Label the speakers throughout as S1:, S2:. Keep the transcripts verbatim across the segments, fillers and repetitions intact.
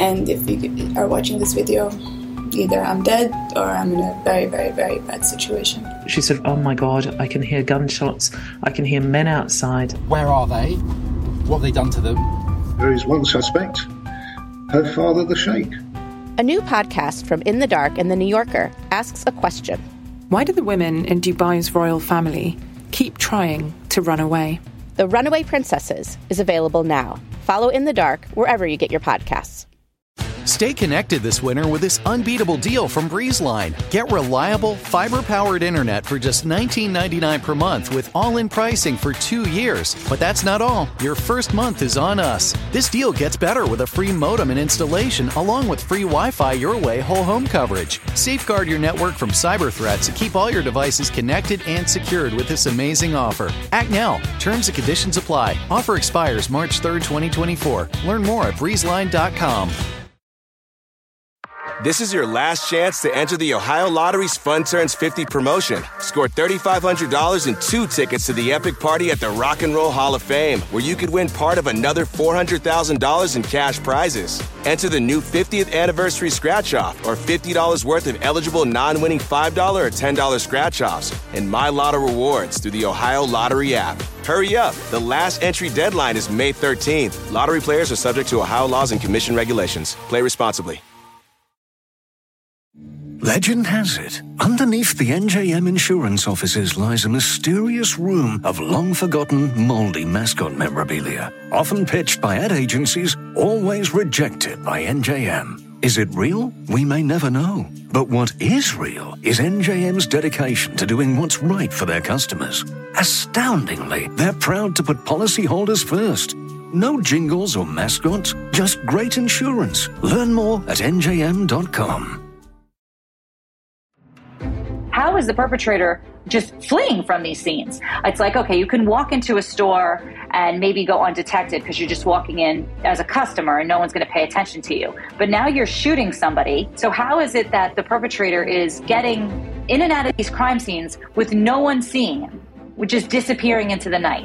S1: And if you are watching this video, either I'm dead or I'm in a very, very, very bad situation.
S2: She said, oh my God, I can hear gunshots. I can hear men outside.
S3: Where are they? What have they done to them?
S4: There is one suspect, her father, the Sheikh.
S5: A new podcast from In the Dark and The New Yorker asks a question.
S6: Why do the women in Dubai's royal family keep trying to run away?
S5: The Runaway Princesses is available now. Follow In the Dark wherever you get your podcasts.
S7: Stay connected this winter with this unbeatable deal from BreezeLine. Get reliable, fiber-powered internet for just nineteen ninety-nine dollars per month with all-in pricing for two years. But that's not all. Your first month is on us. This deal gets better with a free modem and installation, along with free Wi-Fi your way whole home coverage. Safeguard your network from cyber threats and keep all your devices connected and secured with this amazing offer. Act now. Terms and conditions apply. Offer expires March third, twenty twenty-four. Learn more at breeze line dot com.
S8: This is your last chance to enter the Ohio Lottery's Fun Turns fifty promotion. Score three thousand five hundred dollars and two tickets to the epic party at the Rock and Roll Hall of Fame, where you could win part of another four hundred thousand dollars in cash prizes. Enter the new fiftieth anniversary scratch-off or fifty dollars worth of eligible non-winning five dollars or ten dollars scratch-offs and My Lotto rewards through the Ohio Lottery app. Hurry up. The last entry deadline is May thirteenth. Lottery players are subject to Ohio laws and commission regulations. Play responsibly.
S9: Legend has it, underneath the N J M insurance offices lies a mysterious room of long-forgotten, moldy mascot memorabilia. Often pitched by ad agencies, always rejected by N J M. Is it real? We may never know. But what is real is N J M's dedication to doing what's right for their customers. Astoundingly, they're proud to put policyholders first. No jingles or mascots, just great insurance. Learn more at N J M dot com.
S10: How is the perpetrator just fleeing from these scenes? It's like, okay, you can walk into a store and maybe go undetected because you're just walking in as a customer and no one's going to pay attention to you. But now you're shooting somebody. So how is it that the perpetrator is getting in and out of these crime scenes with no one seeing him, which is disappearing into the night?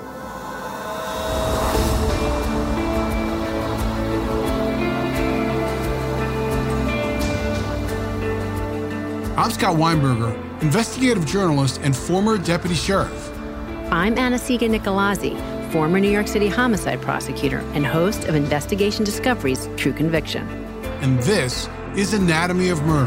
S11: I'm Scott Weinberger, investigative journalist and former deputy sheriff.
S12: I'm Anna-Sigga Nicolazzi, former New York City homicide prosecutor and host of Investigation Discovery's True Conviction.
S11: And this is Anatomy of Murder.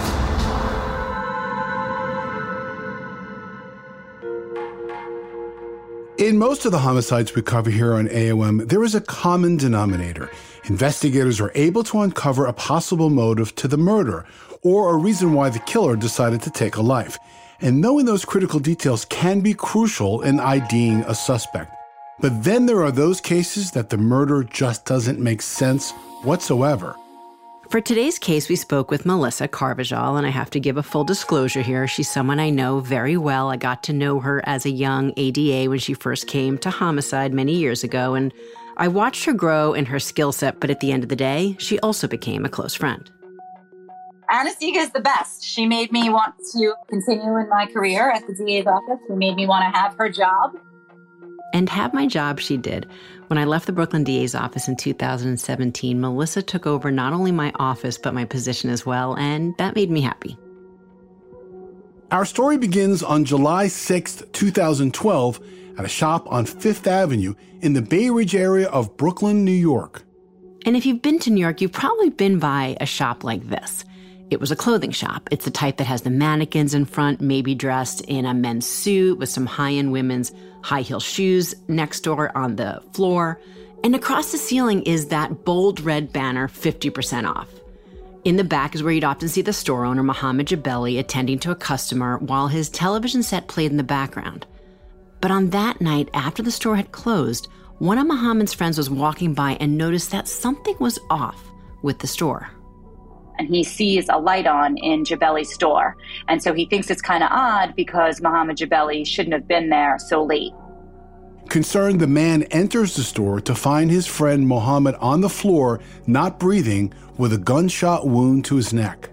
S11: In most of the homicides we cover here on A O M, there is a common denominator. Investigators are able to uncover a possible motive to the murder, or a reason why the killer decided to take a life. And knowing those critical details can be crucial in IDing a suspect. But then there are those cases that the murder just doesn't make sense whatsoever.
S12: For today's case, we spoke with Melissa Carvajal, and I have to give a full disclosure here. She's someone I know very well. I got to know her as a young A D A when she first came to homicide many years ago, and I watched her grow in her skill set, but at the end of the day, she also became a close friend.
S10: Anna-Sigga is the best. She made me want to continue in my career at the D A's office. She made me want to have her job.
S12: And have my job she did. When I left the Brooklyn D A's office in two thousand seventeen, Melissa took over not only my office, but my position as well, and that made me happy.
S11: Our story begins on July sixth, two thousand twelve, at a shop on Fifth Avenue in the Bay Ridge area of Brooklyn, New York.
S12: And if you've been to New York, you've probably been by a shop like this. It was a clothing shop. It's the type that has the mannequins in front, maybe dressed in a men's suit with some high-end women's high-heel shoes next door on the floor. And across the ceiling is that bold red banner, fifty percent off. In the back is where you'd often see the store owner, Mohammed Jabeli, attending to a customer while his television set played in the background. But on that night, after the store had closed, one of Mohammed's friends was walking by and noticed that something was off with the store.
S10: And he sees a light on in Jabeli's store. And so he thinks it's kind of odd because Mohammed Jabeli shouldn't have been there so late.
S11: Concerned, the man enters the store to find his friend Mohammed on the floor, not breathing, with a gunshot wound to his neck.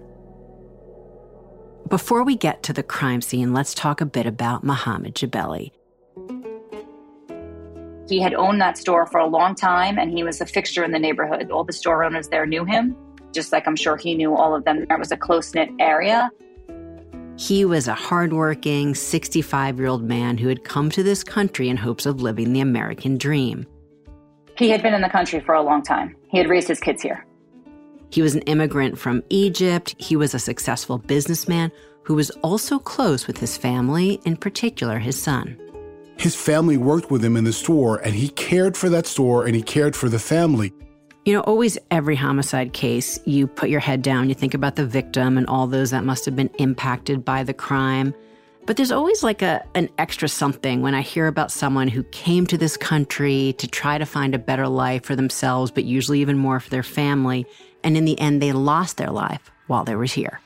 S12: Before we get to the crime scene, let's talk a bit about Mohammed Jabeli.
S10: He had owned that store for a long time, and he was a fixture in the neighborhood. All the store owners there knew him, just like I'm sure he knew all of them. It was a close-knit area.
S12: He was a hardworking, sixty-five-year-old man who had come to this country in hopes of living the American dream.
S10: He had been in the country for a long time. He had raised his kids here.
S12: He was an immigrant from Egypt. He was a successful businessman who was also close with his family, in particular his son.
S11: His family worked with him in the store, and he cared for that store, and he cared for the family.
S12: You know, always every homicide case, you put your head down, you think about the victim and all those that must have been impacted by the crime. But there's always like a an extra something when I hear about someone who came to this country to try to find a better life for themselves, but usually even more for their family. And in the end, they lost their life while they were here.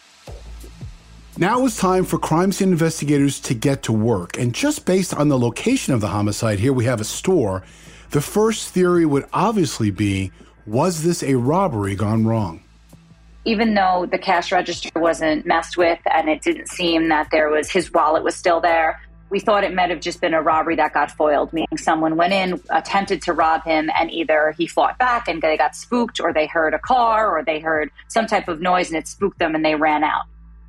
S11: Now it was time for crime scene investigators to get to work. And just based on the location of the homicide, here we have a store. The first theory would obviously be, was this a robbery gone wrong?
S10: Even though the cash register wasn't messed with and it didn't seem that there was, his wallet was still there, we thought it might have just been a robbery that got foiled, meaning someone went in, attempted to rob him, and either he fought back and they got spooked, or they heard a car, or they heard some type of noise and it spooked them and they ran out.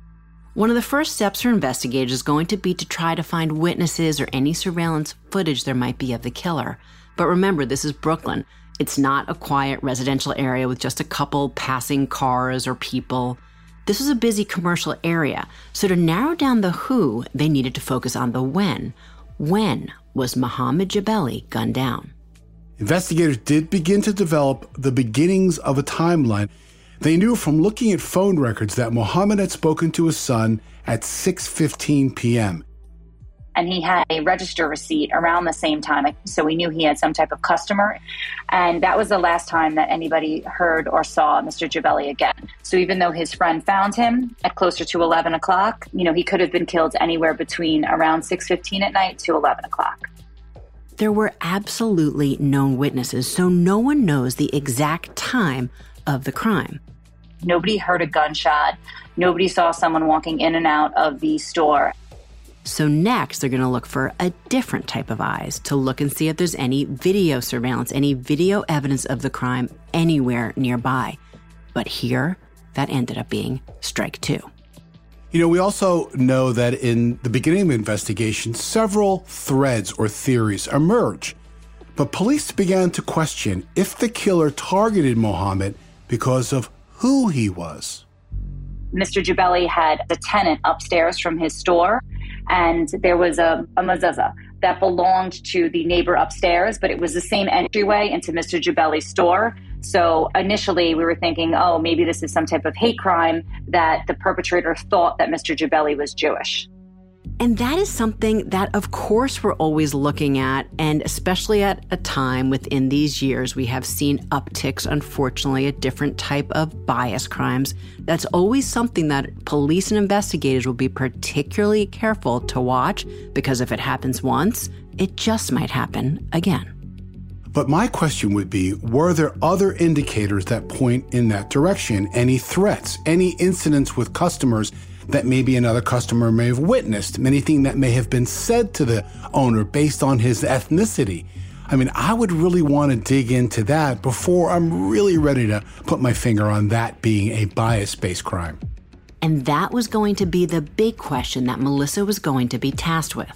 S12: One of the first steps for investigators is going to be to try to find witnesses or any surveillance footage there might be of the killer. But remember, this is Brooklyn. It's not a quiet residential area with just a couple passing cars or people. This was a busy commercial area. So to narrow down the who, they needed to focus on the when. When was Mohammed Jebeli gunned down?
S11: Investigators did begin to develop the beginnings of a timeline. They knew from looking at phone records that Mohammed had spoken to his son at six fifteen p.m.
S10: And he had a register receipt around the same time, so we knew he had some type of customer. And that was the last time that anybody heard or saw Mister Jebeli again. So even though his friend found him at closer to eleven o'clock, you know, he could have been killed anywhere between around six fifteen at night to eleven o'clock.
S12: There were absolutely known witnesses, so no one knows the exact time of the crime.
S10: Nobody heard a gunshot. Nobody saw someone walking in and out of the store.
S12: So next, they're going to look for a different type of eyes to look and see if there's any video surveillance, any video evidence of the crime anywhere nearby. But here, that ended up being strike two.
S11: You know, we also know that in the beginning of the investigation, several threads or theories emerged. But police began to question if the killer targeted Mohammed because of who he was.
S10: Mister Jebeli had a tenant upstairs from his store, and there was a, a mezuzah that belonged to the neighbor upstairs, but it was the same entryway into Mister Jebeli's store. So initially we were thinking, oh, maybe this is some type of hate crime, that the perpetrator thought that Mister Jebeli was Jewish.
S12: And that is something that, of course, we're always looking at, and especially at a time within these years, we have seen upticks, unfortunately, at different type of bias crimes. That's always something that police and investigators will be particularly careful to watch, because if it happens once, it just might happen again.
S11: But my question would be, were there other indicators that point in that direction? Any threats, any incidents with customers that maybe another customer may have witnessed, anything that may have been said to the owner based on his ethnicity? I mean, I would really want to dig into that before I'm really ready to put my finger on that being a bias-based crime.
S12: And that was going to be the big question that Melissa was going to be tasked with.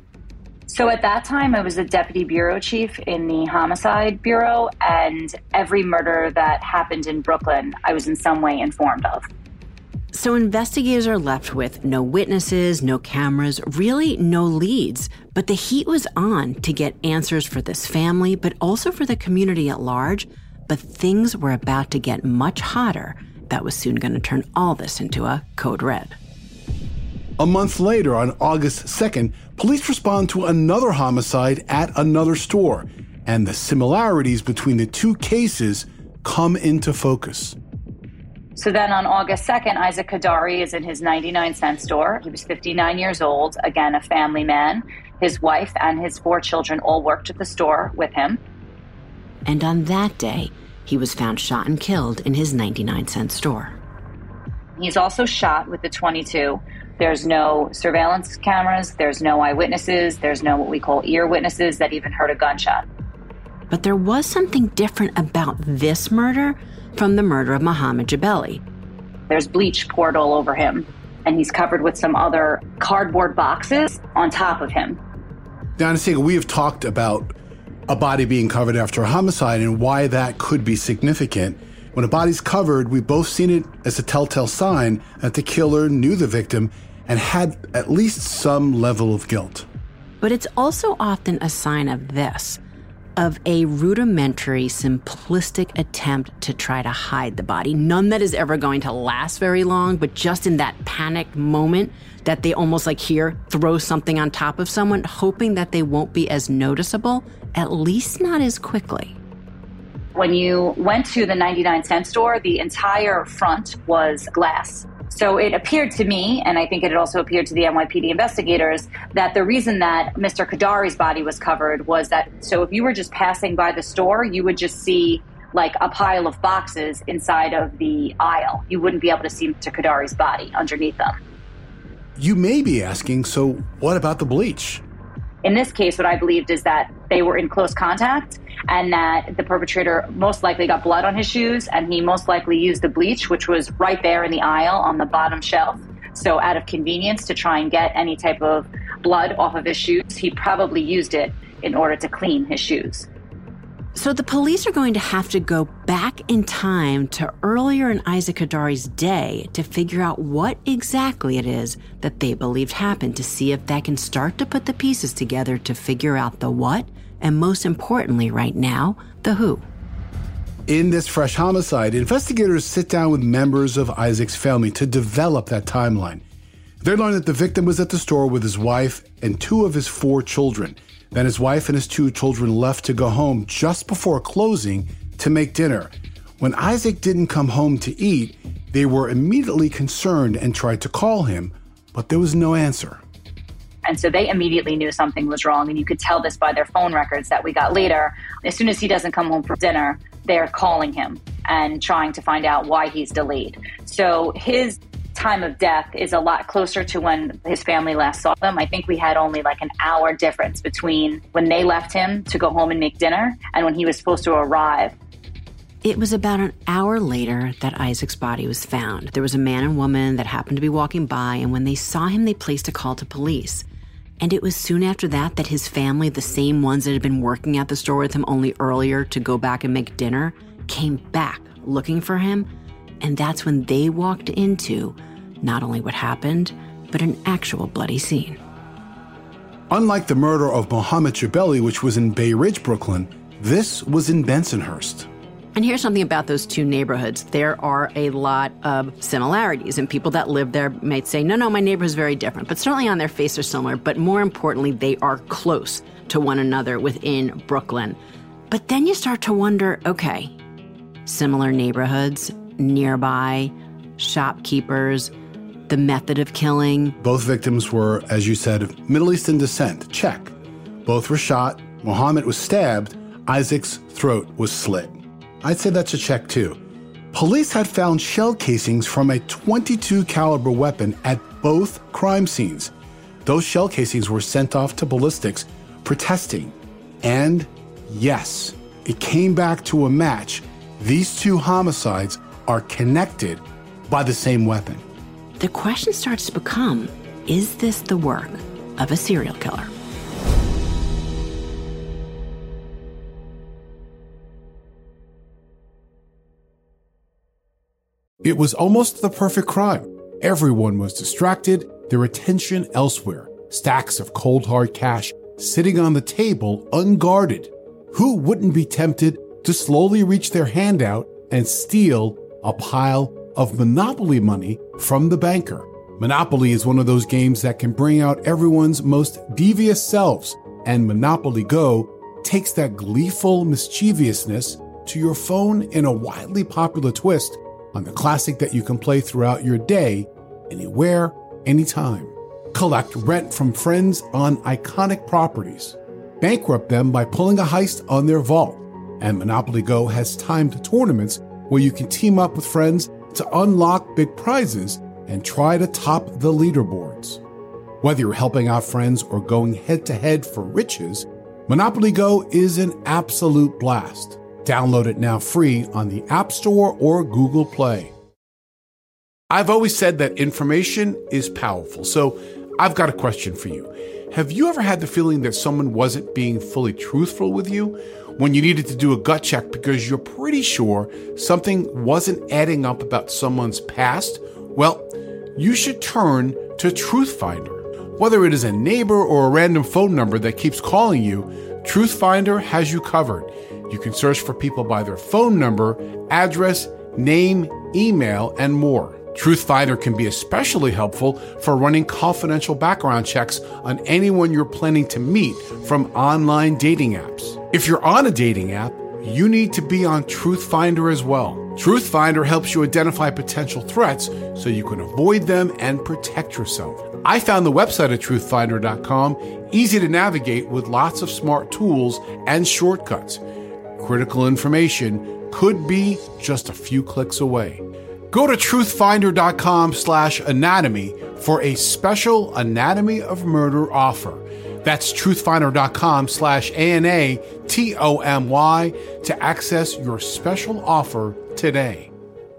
S10: So at that time, I was a deputy bureau chief in the homicide bureau, and every murder that happened in Brooklyn, I was in some way informed of.
S12: So investigators are left with no witnesses, no cameras, really no leads. But the heat was on to get answers for this family, but also for the community at large. But things were about to get much hotter. That was soon going to turn all this into a code red.
S11: A month later, on August second, police respond to another homicide at another store, and the similarities between the two cases come into focus.
S10: So then on August second, Isaac Kadari is in his ninety-nine cent store. He was fifty-nine years old, again, a family man. His wife and his four children all worked at the store with him.
S12: And on that day, he was found shot and killed in his ninety-nine cent store.
S10: He's also shot with the twenty-two There's no surveillance cameras. There's no eyewitnesses. There's no what we call ear witnesses that even heard a gunshot.
S12: But there was something different about this murder from the murder of Mohammed Jebeli.
S10: There's bleach poured all over him, and he's covered with some other cardboard boxes on top of him.
S11: Now, Anastasia, we have talked about a body being covered after a homicide and why that could be significant. When a body's covered, we've both seen it as a telltale sign that the killer knew the victim and had at least some level of guilt.
S12: But it's also often a sign of this, of a rudimentary, simplistic attempt to try to hide the body. None that is ever going to last very long, but just in that panicked moment that they almost like here, throw something on top of someone, hoping that they won't be as noticeable, at least not as quickly.
S10: When you went to the ninety-nine cent store, the entire front was glass. So it appeared to me, and I think it also appeared to the N Y P D investigators, that the reason that Mister Qadari's body was covered was that, so if you were just passing by the store, you would just see like a pile of boxes inside of the aisle. You wouldn't be able to see Mister Qadari's body underneath them.
S11: You may be asking, so what about the bleach?
S10: In this case, what I believed is that they were in close contact and that the perpetrator most likely got blood on his shoes, and he most likely used the bleach, which was right there in the aisle on the bottom shelf. So out of convenience to try and get any type of blood off of his shoes, he probably used it in order to clean his shoes.
S12: So the police are going to have to go back in time to earlier in Isaac Qadari's day to figure out what exactly it is that they believed happened, to see if they can start to put the pieces together to figure out the what, and most importantly right now, the who.
S11: In this fresh homicide, investigators sit down with members of Isaac's family to develop that timeline. They learn that the victim was at the store with his wife and two of his four children. Then his wife and his two children left to go home just before closing to make dinner. When Isaac didn't come home to eat, they were immediately concerned and tried to call him, but there was no answer.
S10: And so they immediately knew something was wrong, and you could tell this by their phone records that we got later. As soon as he doesn't come home for dinner, they're calling him and trying to find out why he's delayed. So his time of death is a lot closer to when his family last saw him. I think we had only like an hour difference between when they left him to go home and make dinner and when he was supposed to arrive.
S12: It was about an hour later that Isaac's body was found. There was a man and woman that happened to be walking by, and when they saw him, they placed a call to police. And it was soon after that that his family, the same ones that had been working at the store with him only earlier to go back and make dinner, came back looking for him. And that's when they walked into not only what happened, but an actual bloody scene.
S11: Unlike the murder of Mohammed Jebeli, which was in Bay Ridge, Brooklyn, this was in Bensonhurst.
S12: And here's something about those two neighborhoods. There are a lot of similarities, and people that live there might say, no, no, my neighborhood is very different. But certainly on their face they're similar, but more importantly, they are close to one another within Brooklyn. But then you start to wonder, okay, similar neighborhoods, nearby, shopkeepers, the method of killing.
S11: Both victims were, as you said, of Middle Eastern descent. Check. Both were shot. Mohammed was stabbed. Isaac's throat was slit. I'd say that's a check, too. Police had found shell casings from a twenty-two caliber weapon at both crime scenes. Those shell casings were sent off to ballistics for testing. And yes, it came back to a match. These two homicides are connected by the same weapon.
S12: The question starts to become, is this the work of a serial killer?
S13: It was almost the perfect crime. Everyone was distracted, their attention elsewhere. Stacks of cold hard cash sitting on the table unguarded. Who wouldn't be tempted to slowly reach their hand out and steal a pile of Monopoly money from the banker? Monopoly is one of those games that can bring out everyone's most devious selves, and Monopoly Go takes that gleeful mischievousness to your phone in a widely popular twist on the classic that you can play throughout your day, anywhere, anytime. Collect rent from friends on iconic properties. Bankrupt them by pulling a heist on their vault. And Monopoly Go has timed tournaments where you can team up with friends to unlock big prizes and try to top the leaderboards. Whether you're helping out friends or going head-to-head for riches, Monopoly Go is an absolute blast. Download it now free on the App Store or Google Play. I've always said that information is powerful, so I've got a question for you. Have you ever had the feeling that someone wasn't being fully truthful with you when you needed to do a gut check because you're pretty sure something wasn't adding up about someone's past? Well, you should turn to TruthFinder. Whether it is a neighbor or a random phone number that keeps calling you, TruthFinder has you covered. You can search for people by their phone number, address, name, email, and more. TruthFinder can be especially helpful for running confidential background checks on anyone you're planning to meet from online dating apps. If you're on a dating app, you need to be on TruthFinder as well. TruthFinder helps you identify potential threats so you can avoid them and protect yourself. I found the website at truth finder dot com easy to navigate with lots of smart tools and shortcuts. Critical information could be just a few clicks away. Go to truthfinder.com slash anatomy for a special Anatomy of Murder offer. That's truthfinder.com slash A-N-A-T-O-M-Y to access your special offer today.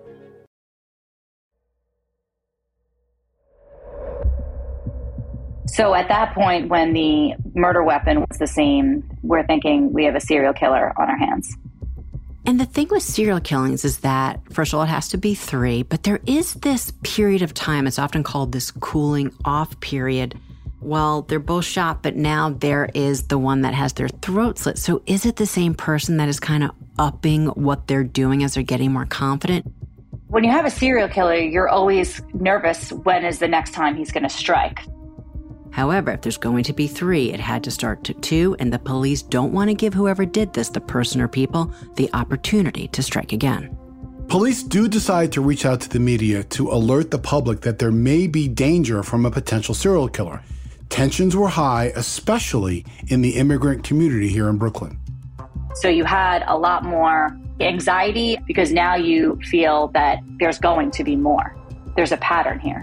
S10: So at that point, when the murder weapon was the same, we're thinking we have a serial killer on our hands.
S12: And the thing with serial killings is that, first of all, it has to be three, but there is this period of time, it's often called this cooling off period. Well, they're both shot, but now there is the one that has their throat slit. So is it the same person that is kind of upping what they're doing as they're getting more confident?
S10: When you have a serial killer, you're always nervous when is the next time he's going to strike.
S12: However, if there's going to be three, it had to start to two, and the police don't want to give whoever did this, the person or people, the opportunity to strike again.
S11: Police do decide to reach out to the media to alert the public that there may be danger from a potential serial killer. Tensions were high, especially in the immigrant community here in Brooklyn.
S10: So you had a lot more anxiety because now you feel that there's going to be more. There's a pattern here.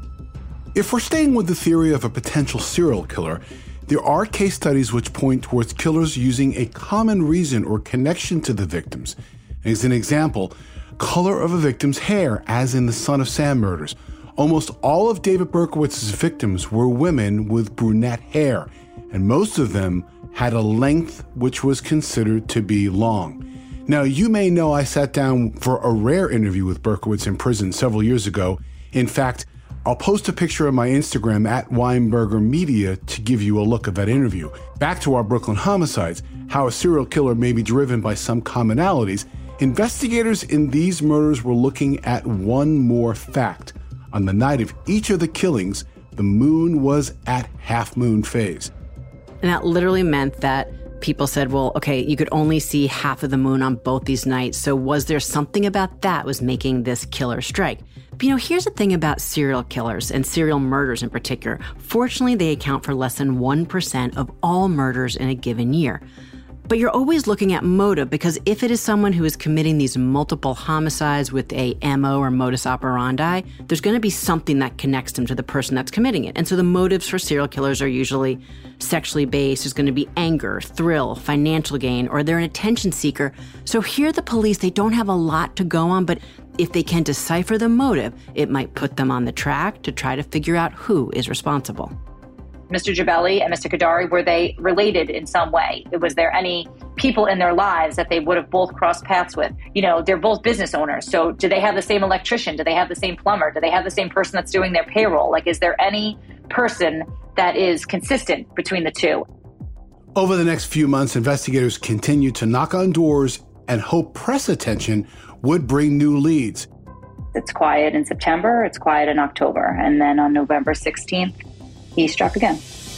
S11: If we're staying with the theory of a potential serial killer, there are case studies which point towards killers using a common reason or connection to the victims. As an example, color of a victim's hair, as in the Son of Sam murders. Almost all of David Berkowitz's victims were women with brunette hair, and most of them had a length which was considered to be long. Now, you may know I sat down for a rare interview with Berkowitz in prison several years ago. In fact, I'll post a picture on my Instagram at Weinberger Media to give you a look at that interview. Back to our Brooklyn homicides, how a serial killer may be driven by some commonalities. Investigators in these murders were looking at one more fact. On the night of each of the killings, the moon was at half-moon phase.
S12: And that literally meant that people said, well, okay, you could only see half of the moon on both these nights. So was there something about that was making this killer strike? But, you know, here's the thing about serial killers and serial murders in particular. Fortunately, they account for less than one percent of all murders in a given year. But you're always looking at motive, because if it is someone who is committing these multiple homicides with a M O or modus operandi, there's going to be something that connects them to the person that's committing it. And so the motives for serial killers are usually sexually based. There's going to be anger, thrill, financial gain, or they're an attention seeker. So here the police, they don't have a lot to go on, but if they can decipher the motive, it might put them on the track to try to figure out who is responsible.
S10: Mister Jabeli and Mister Kadari, were they related in some way? Was there any people in their lives that they would have both crossed paths with? You know, they're both business owners. So do they have the same electrician? Do they have the same plumber? Do they have the same person that's doing their payroll? Like, is there any person that is consistent between the two?
S11: Over the next few months, investigators continued to knock on doors and hope press attention would bring new leads.
S10: It's quiet in September, it's quiet in October, and then on November sixteenth, he struck again.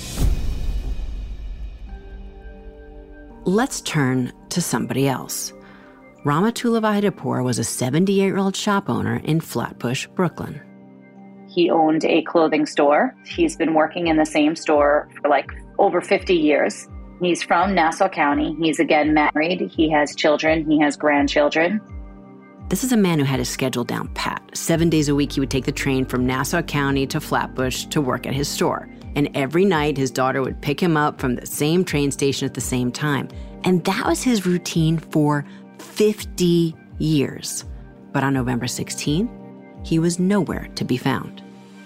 S12: Let's turn to somebody else. Rahmatullah Vahidapur was a seventy-eight-year-old shop owner in Flatbush, Brooklyn.
S10: He owned a clothing store. He's been working in the same store for like over fifty years. He's from Nassau County. He's again married. He has children. He has grandchildren.
S12: This is a man who had his schedule down pat. Seven days a week, he would take the train from Nassau County to Flatbush to work at his store. And every night, his daughter would pick him up from the same train station at the same time. And that was his routine for fifty years. But on November sixteenth, he was nowhere to be found.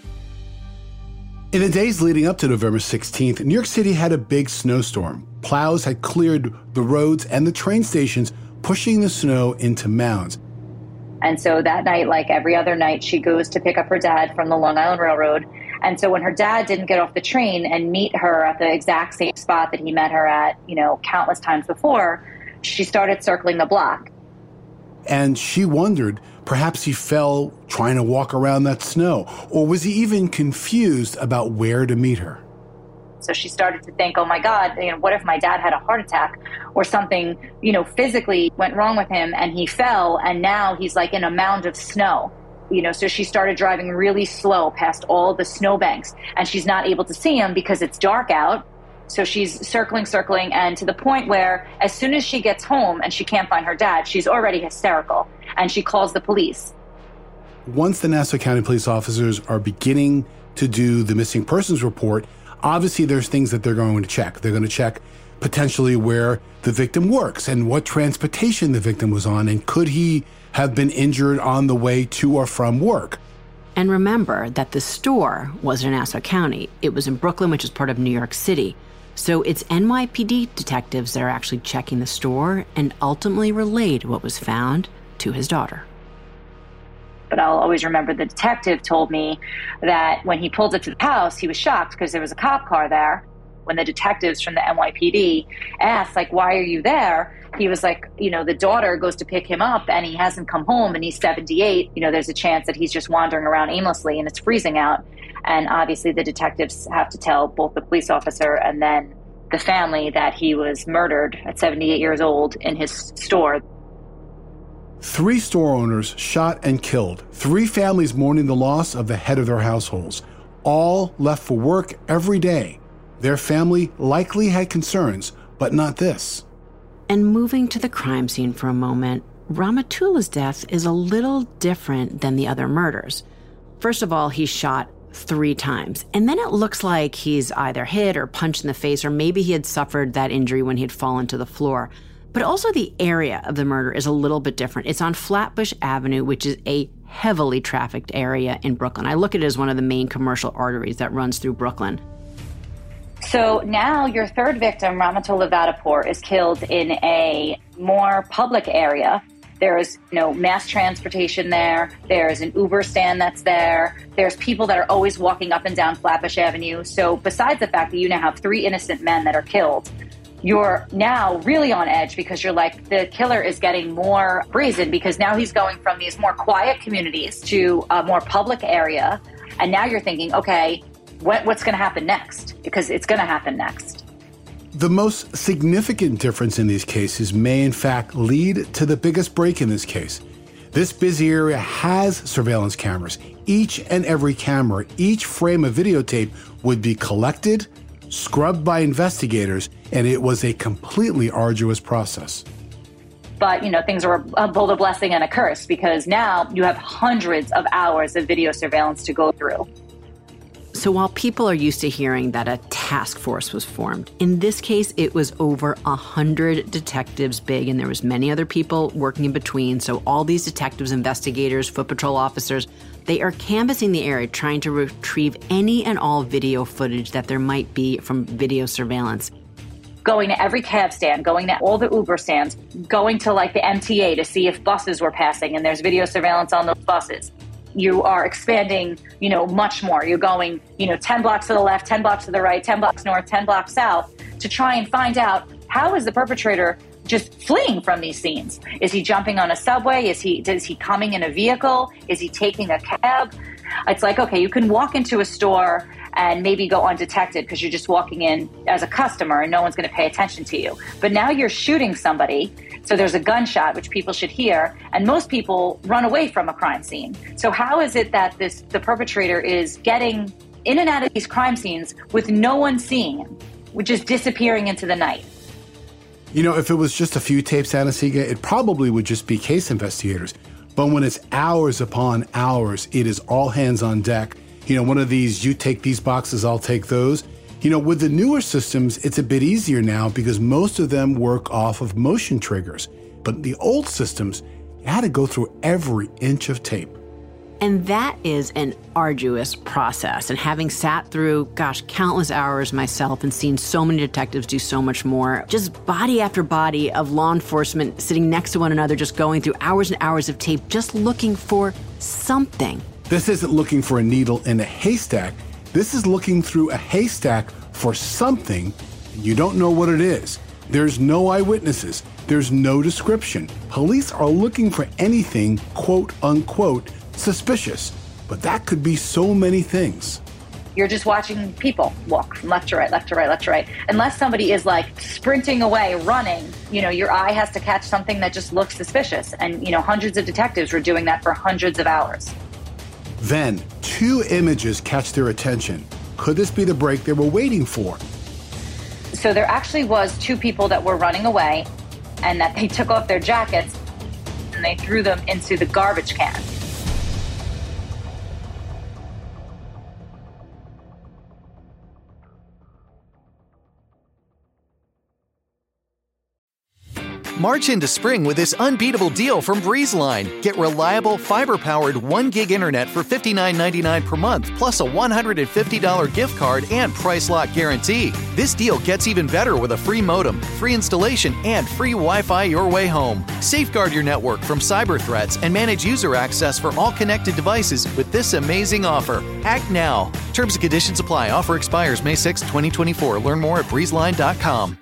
S11: In the days leading up to November sixteenth, New York City had a big snowstorm. Plows had cleared the roads and the train stations, pushing the snow into mounds.
S10: And so that night, like every other night, she goes to pick up her dad from the Long Island Railroad. And so when her dad didn't get off the train and meet her at the exact same spot that he met her at, you know, countless times before, she started circling the block.
S11: And she wondered, perhaps he fell trying to walk around that snow, or was he even confused about where to meet her?
S10: So she started to think, oh my God, you know, what if my dad had a heart attack or something, you know, physically went wrong with him and he fell and now he's like in a mound of snow. You know, so she started driving really slow past all the snowbanks and she's not able to see him because it's dark out. So she's circling, circling, and to the point where as soon as she gets home and she can't find her dad, she's already hysterical and she calls the police.
S11: Once the Nassau County police officers are beginning to do the missing persons report, obviously there's things that they're going to check. They're going to check potentially where the victim works and what transportation the victim was on, and could he have been injured on the way to or from work.
S12: And remember that the store wasn't in Nassau County. It was in Brooklyn, which is part of New York City. So it's N Y P D detectives that are actually checking the store and ultimately relayed what was found to his daughter.
S10: But I'll always remember the detective told me that when he pulled up to the house, he was shocked because there was a cop car there. When the detectives from the N Y P D asked, like, why are you there? He was like, you know, the daughter goes to pick him up and he hasn't come home and he's seventy-eight. You know, there's a chance that he's just wandering around aimlessly and it's freezing out. And obviously the detectives have to tell both the police officer and then the family that he was murdered at seventy-eight years old in his store.
S11: Three store owners shot and killed. Three families mourning the loss of the head of their households. All left for work every day. Their family likely had concerns, but not this.
S12: And moving to the crime scene for a moment, Rahmatullah's death is a little different than the other murders. First of all, he's shot three times, and then it looks like he's either hit or punched in the face, or maybe he had suffered that injury when he had fallen to the floor. But also the area of the murder is a little bit different. It's on Flatbush Avenue, which is a heavily trafficked area in Brooklyn. I look at it as one of the main commercial arteries that runs through Brooklyn.
S10: So now your third victim, Rahmatullah Vadapour, is killed in a more public area. There's, you know, mass transportation there. There's an Uber stand that's there. There's people that are always walking up and down Flatbush Avenue. So besides the fact that you now have three innocent men that are killed, you're now really on edge because you're like, the killer is getting more brazen because now he's going from these more quiet communities to a more public area. And now you're thinking, okay, what, what's going to happen next? Because it's going to happen next.
S11: The most significant difference in these cases may in fact lead to the biggest break in this case. This busy area has surveillance cameras. Each and every camera, each frame of videotape would be collected, scrubbed by investigators, and it was a completely arduous process.
S10: But, you know, things are both a blessing and a curse because now you have hundreds of hours of video surveillance to go through.
S12: So while people are used to hearing that a task force was formed, in this case, it was over a hundred detectives big, and there was many other people working in between. So all these detectives, investigators, foot patrol officers, they are canvassing the area, trying to retrieve any and all video footage that there might be from video surveillance.
S10: Going to every cab stand, going to all the Uber stands, going to like the M T A to see if buses were passing and there's video surveillance on those buses. You are expanding, you know, much more. You're going, you know, ten blocks to the left, ten blocks to the right, ten blocks north, ten blocks south to try and find out how is the perpetrator just fleeing from these scenes. Is he jumping on a subway? Is he, is he coming in a vehicle? Is he taking a cab? It's like, okay, you can walk into a store and maybe go undetected because you're just walking in as a customer and no one's going to pay attention to you. But now you're shooting somebody. So there's a gunshot, which people should hear, and most people run away from a crime scene. So how is it that this the perpetrator is getting in and out of these crime scenes with no one seeing him, which is disappearing into the night?
S11: You know, if it was just a few tapes, Anna-Sigga, it probably would just be case investigators. But when it's hours upon hours, it is all hands on deck. You know, one of these, you take these boxes, I'll take those. You know, with the newer systems, it's a bit easier now because most of them work off of motion triggers. But the old systems, you had to go through every inch of tape.
S12: And that is an arduous process. And having sat through, gosh, countless hours myself and seen so many detectives do so much more, just body after body of law enforcement sitting next to one another, just going through hours and hours of tape, just looking for something.
S11: This isn't looking for a needle in a haystack. This is looking through a haystack for something, and you don't know what it is. There's no eyewitnesses. There's no description. Police are looking for anything, quote unquote, suspicious, but that could be so many things.
S10: You're just watching people walk from left to right, left to right, left to right. Unless somebody is like sprinting away, running, you know, your eye has to catch something that just looks suspicious. And, you know, hundreds of detectives were doing that for hundreds of hours.
S11: Then, two images catch their attention. Could this be the break they were waiting for?
S10: So there actually was two people that were running away and that they took off their jackets and they threw them into the garbage can.
S7: March into spring with this unbeatable deal from BreezeLine. Get reliable, fiber-powered one gig internet for fifty-nine ninety-nine per month, plus a one hundred fifty dollars gift card and price lock guarantee. This deal gets even better with a free modem, free installation, and free Wi-Fi your way home. Safeguard your network from cyber threats and manage user access for all connected devices with this amazing offer. Act now. Terms and conditions apply. Offer expires May sixth, twenty twenty-four. Learn more at breeze line dot com.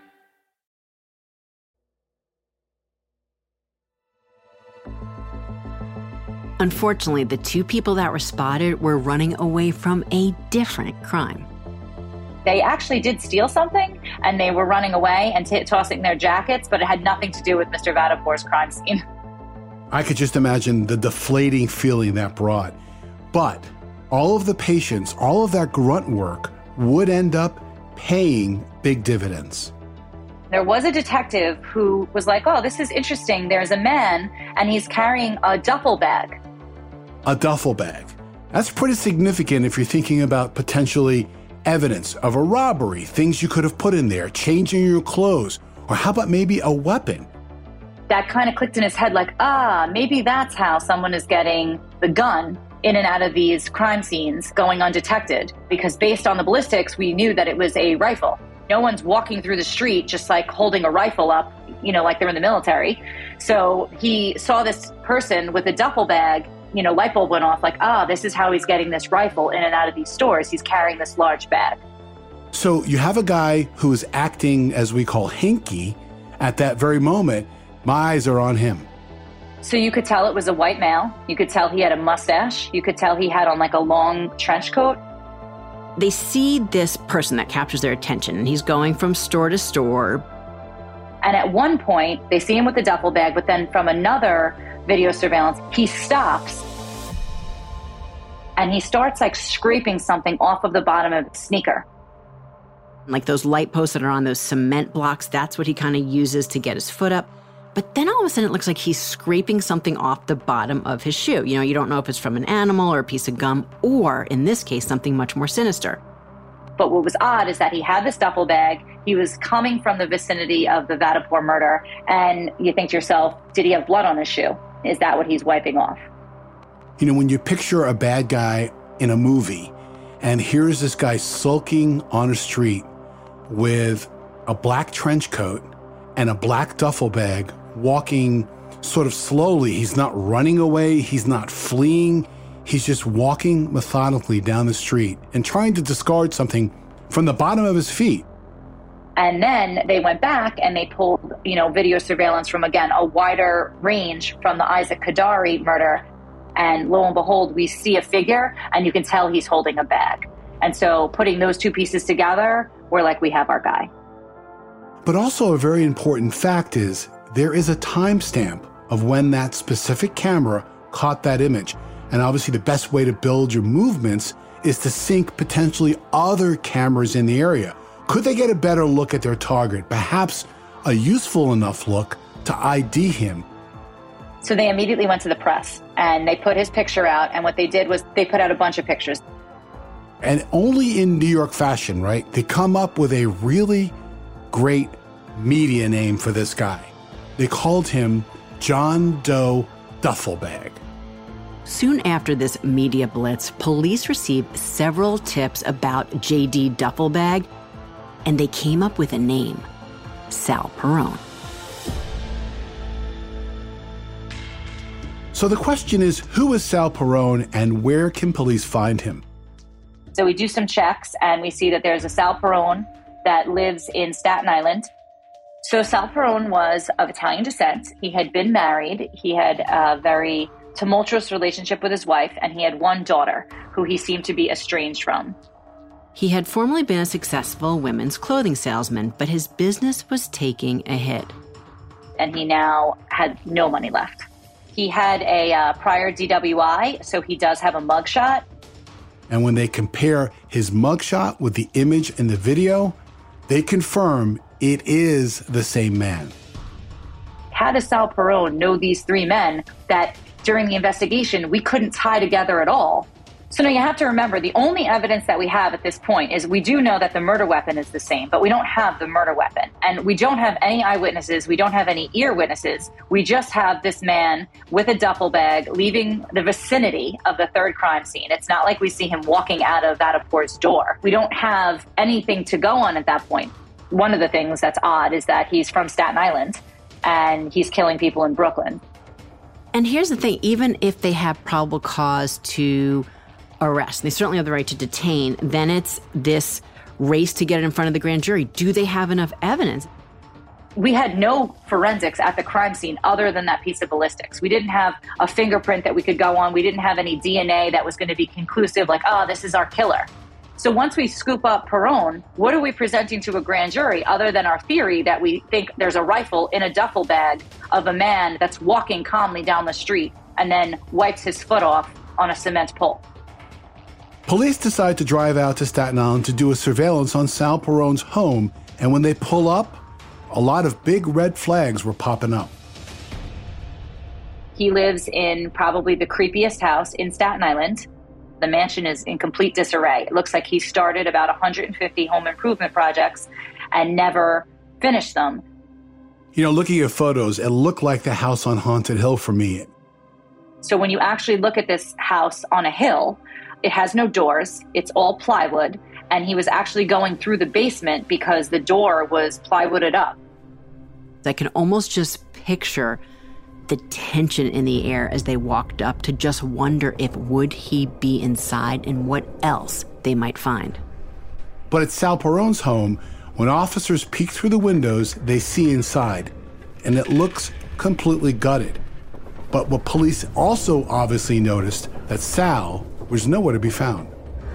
S12: Unfortunately, the two people that were spotted were running away from a different crime.
S10: They actually did steal something, and they were running away and t- tossing their jackets, but it had nothing to do with Mister Vadapor's crime scene.
S11: I could just imagine the deflating feeling that brought. But all of the patience, all of that grunt work would end up paying big dividends.
S10: There was a detective who was like, oh, this is interesting. There's a man, and he's carrying a duffel bag.
S11: A duffel bag. That's pretty significant if you're thinking about potentially evidence of a robbery, things you could have put in there, changing your clothes, or how about maybe a weapon?
S10: That kind of clicked in his head like, ah, maybe that's how someone is getting the gun in and out of these crime scenes going undetected. Because based on the ballistics, we knew that it was a rifle. No one's walking through the street just like holding a rifle up, you know, like they're in the military. So he saw this person with a duffel bag, you know, light bulb went off like, ah, this is how he's getting this rifle in and out of these stores. He's carrying this large bag.
S11: So you have a guy who is acting, as we call hinky, at that very moment. My eyes are on him.
S10: So you could tell it was a white male. You could tell he had a mustache. You could tell he had on like a long trench coat.
S12: They see this person that captures their attention, and he's going from store to store.
S10: And at one point, they see him with the duffel bag, but then from another video surveillance, he stops. And he starts like scraping something off of the bottom of his sneaker.
S12: Like those light posts that are on those cement blocks, that's what he kind of uses to get his foot up. But then all of a sudden it looks like he's scraping something off the bottom of his shoe. You know, you don't know if it's from an animal or a piece of gum, or in this case, something much more sinister.
S10: But what was odd is that he had this duffel bag. He was coming from the vicinity of the Vadapor murder. And you think to yourself, did he have blood on his shoe? Is that what he's wiping off?
S11: You know, when you picture a bad guy in a movie, and here's this guy sulking on a street with a black trench coat and a black duffel bag, walking sort of slowly. He's not running away. He's not fleeing. He's just walking methodically down the street and trying to discard something from the bottom of his feet.
S10: And then they went back and they pulled, you know, video surveillance from, again, a wider range from the Isaac Kadari murder. And lo and behold, we see a figure and you can tell he's holding a bag. And so putting those two pieces together, we're like, we have our guy.
S11: But also a very important fact is there is a timestamp of when that specific camera caught that image. And obviously the best way to build your movements is to sync potentially other cameras in the area. Could they get a better look at their target? Perhaps a useful enough look to I D him.
S10: So they immediately went to the press and they put his picture out. And what they did was they put out a bunch of pictures.
S11: And only in New York fashion, right? They come up with a really great media name for this guy. They called him John Doe Duffelbag.
S12: Soon after this media blitz, police received several tips about J D Duffelbag, and they came up with a name, Sal Perone.
S11: So the question is, who is Sal Perone and where can police find him?
S10: So we do some checks and we see that there's a Sal Perone that lives in Staten Island. So Sal Perone was of Italian descent. He had been married. He had a very tumultuous relationship with his wife, and he had one daughter who he seemed to be estranged from.
S12: He had formerly been a successful women's clothing salesman, but his business was taking a hit.
S10: And he now had no money left. He had a uh, prior D W I, so he does have a mugshot.
S11: And when they compare his mugshot with the image in the video, they confirm it is the same man.
S10: How does Sal Perone know these three men that during the investigation we couldn't tie together at all? So now you have to remember, the only evidence that we have at this point is we do know that the murder weapon is the same, but we don't have the murder weapon. And we don't have any eyewitnesses. We don't have any ear witnesses. We just have this man with a duffel bag leaving the vicinity of the third crime scene. It's not like we see him walking out of Vadapor's door. We don't have anything to go on at that point. One of the things that's odd is that he's from Staten Island and he's killing people in Brooklyn.
S12: And here's the thing, even if they have probable cause to arrest, they certainly have the right to detain, then it's this race to get it in front of the grand jury. Do they have enough evidence?
S10: We had no forensics at the crime scene other than that piece of ballistics. We didn't have a fingerprint that we could go on. We didn't have any D N A that was going to be conclusive, like, oh, this is our killer. So once we scoop up Perone, what are we presenting to a grand jury other than our theory that we think there's a rifle in a duffel bag of a man that's walking calmly down the street and then wipes his foot off on a cement pole?
S11: Police decide to drive out to Staten Island to do a surveillance on Sal Perone's home, and when they pull up, a lot of big red flags were popping up.
S10: He lives in probably the creepiest house in Staten Island. The mansion is in complete disarray. It looks like he started about one hundred fifty home improvement projects and never finished them.
S11: You know, looking at photos, it looked like the house on Haunted Hill for me.
S10: So when you actually look at this house on a hill, it has no doors. It's all plywood. And he was actually going through the basement because the door was plywooded up.
S12: I can almost just picture the tension in the air as they walked up to just wonder if would he be inside and what else they might find.
S11: But at Sal Perone's home, when officers peek through the windows, they see inside, and it looks completely gutted. But what police also obviously noticed that Sal was nowhere to be found.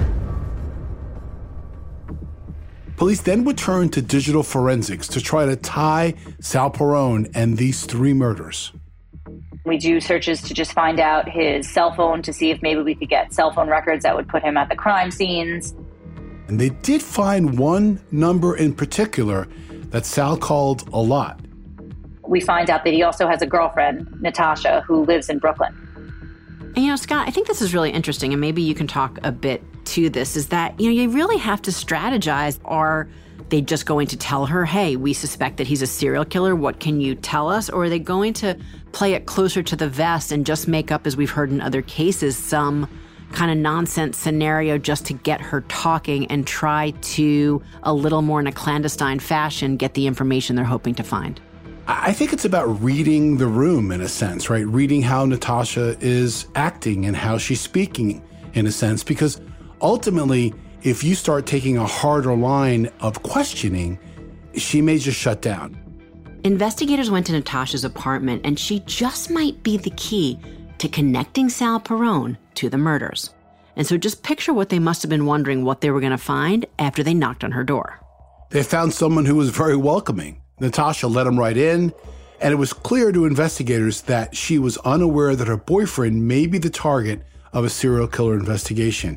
S11: Police then would turn to digital forensics to try to tie Sal Perone and these three murders.
S10: We do searches to just find out his cell phone to see if maybe we could get cell phone records that would put him at the crime scenes.
S11: And they did find one number in particular that Sal called a lot.
S10: We find out that he also has a girlfriend, Natasha, who lives in Brooklyn.
S12: And, you know, Scott, I think this is really interesting, and maybe you can talk a bit to this, is that, you know, you really have to strategize. Are they just going to tell her, hey, we suspect that he's a serial killer, what can you tell us? Or are they going to play it closer to the vest and just make up, as we've heard in other cases, some kind of nonsense scenario just to get her talking and try to, a little more in a clandestine fashion, get the information they're hoping to find?
S11: I think it's about reading the room in a sense, right? Reading how Natasha is acting and how she's speaking in a sense, because ultimately, if you start taking a harder line of questioning, she may just shut down.
S12: Investigators went to Natasha's apartment, and she just might be the key to connecting Sal Perone to the murders. And so just picture what they must have been wondering what they were going to find after they knocked on her door.
S11: They found someone who was very welcoming. Natasha let him right in, and it was clear to investigators that she was unaware that her boyfriend may be the target of a serial killer investigation.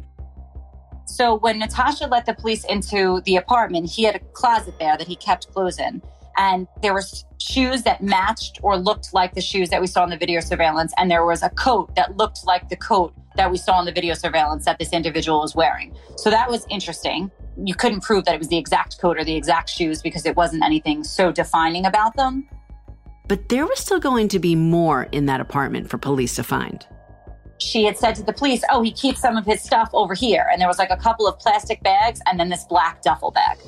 S10: So when Natasha let the police into the apartment, he had a closet there that he kept clothes in. And there were shoes that matched or looked like the shoes that we saw in the video surveillance. And there was a coat that looked like the coat that we saw in the video surveillance that this individual was wearing. So that was interesting. You couldn't prove that it was the exact coat or the exact shoes because it wasn't anything so defining about them.
S12: But there was still going to be more in that apartment for police to find.
S10: She had said to the police, oh, he keeps some of his stuff over here. And there was like a couple of plastic bags and then this black duffel bag.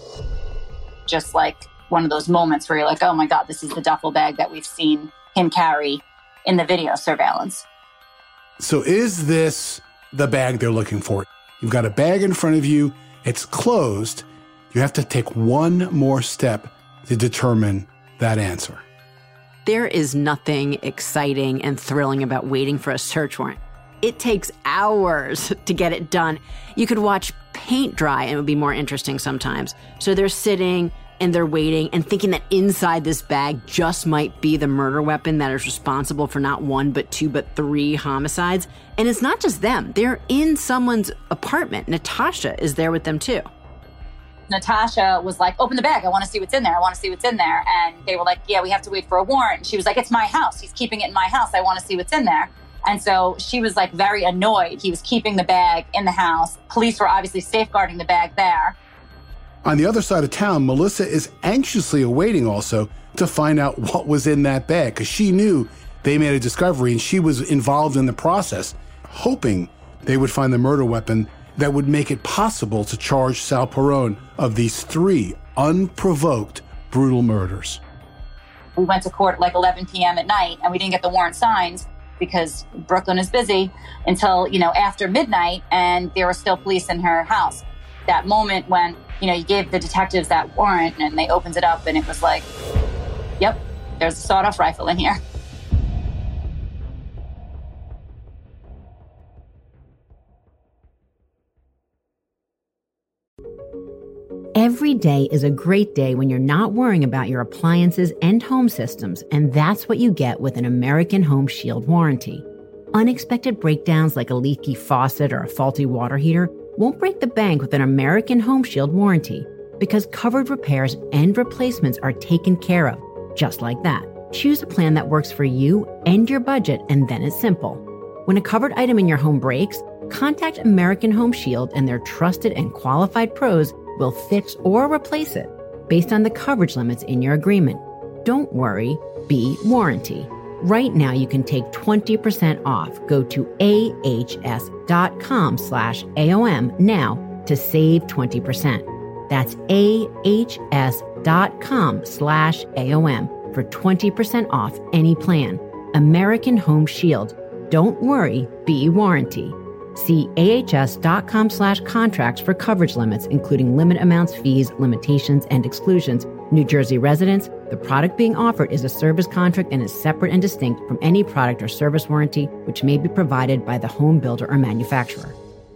S10: Just like one of those moments where you're like, oh my God, this is the duffel bag that we've seen him carry in the video surveillance.
S11: So is this the bag they're looking for? You've got a bag in front of you. It's closed. You have to take one more step to determine that answer.
S12: There is nothing exciting and thrilling about waiting for a search warrant. It takes hours to get it done. You could watch paint dry and it would be more interesting sometimes. So they're sitting and they're waiting and thinking that inside this bag just might be the murder weapon that is responsible for not one, but two, but three homicides. And it's not just them. They're in someone's apartment. Natasha is there with them too.
S10: Natasha was like, open the bag. I want to see what's in there. I want to see what's in there. And they were like, yeah, we have to wait for a warrant. And she was like, it's my house. He's keeping it in my house. I want to see what's in there. And so she was like very annoyed. He was keeping the bag in the house. Police were obviously safeguarding the bag there.
S11: On the other side of town, Melissa is anxiously awaiting also to find out what was in that bag because she knew they made a discovery and she was involved in the process, hoping they would find the murder weapon that would make it possible to charge Sal Perone of these three unprovoked, brutal murders.
S10: We went to court at like eleven p.m. at night and we didn't get the warrant signed because Brooklyn is busy until, you know, after midnight and there were still police in her house. That moment when, you know, you gave the detectives that warrant and they opened it up and it was like, yep, there's a sawed-off rifle in here.
S12: Every day is a great day when you're not worrying about your appliances and home systems, and that's what you get with an American Home Shield warranty. Unexpected breakdowns like a leaky faucet or a faulty water heater won't break the bank with an American Home Shield warranty because covered repairs and replacements are taken care of, just like that. Choose a plan that works for you and your budget, and then it's simple. When a covered item in your home breaks, contact American Home Shield and their trusted and qualified pros will fix or replace it based on the coverage limits in your agreement. Don't worry, be warranty. Right now, you can take twenty percent off. Go to ahs.com slash AOM now to save twenty percent. That's ahs.com slash AOM for twenty percent off any plan. American Home Shield. Don't worry, be warranty. See ahs.com slash contracts for coverage limits, including limit amounts, fees, limitations, and exclusions. New Jersey residents, the product being offered is a service contract and is separate and distinct from any product or service warranty, which may be provided by the home builder or manufacturer.